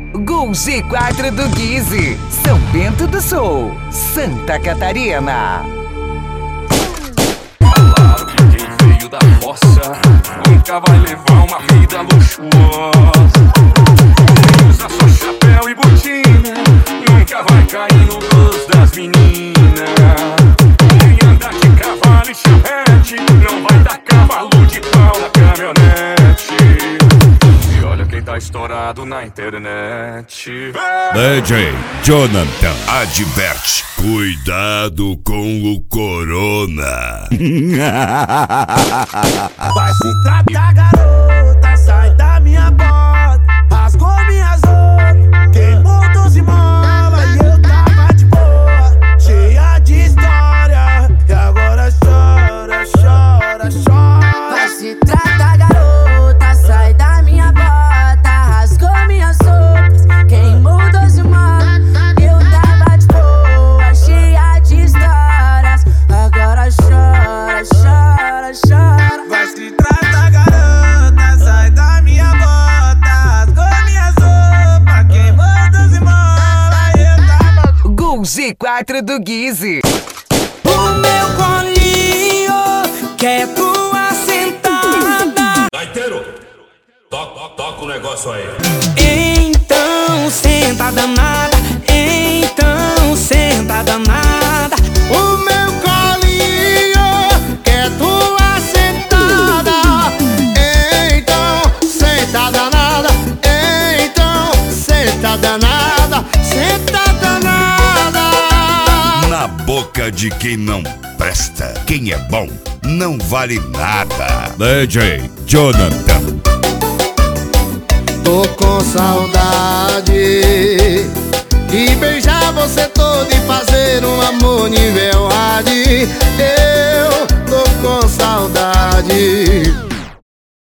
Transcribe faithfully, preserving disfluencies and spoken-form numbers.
Gol G quatro do Guise, São Bento do Sul, Santa Catarina. Falaram que quem veio da roça nunca vai levar uma vida luxuosa. Quem usa só chapéu e botina nunca vai cair no gosto das meninas. Quem anda de cavalo e charrete não vai dar cavalo de pau na caminhonete. E olha quem tá estourado na internet. D J Jonathan adverte: cuidado com o corona. Vai se tratar, garota, sai da minha bota. Rasgou minhas roupas, queimou doze molas. E eu tava de boa, cheia de história. E agora chora, chora, chora. Vai se tratar, garota, sai da minha bota. Rasgou minhas roupas, queimou doze molas. Eu tava de boa, cheia de histórias. Agora chora, chora, chora. Vai se tratar, garota, sai da minha bota. Rasgou minhas roupas, queimou doze molas. Eu tava de Gol G quatro do Guise. O meu colinho quer tua sentada. Gaiteiro, toca, toca o negócio aí. Então senta danada, então senta danada. O meu colinho quer tua sentada. Então senta danada, então senta danada, senta danada. Na boca de quem não presta, quem é bom não vale nada. D J Jonathan. Tô com saudade de beijar você todo e fazer um amor nível hard. Eu tô com saudade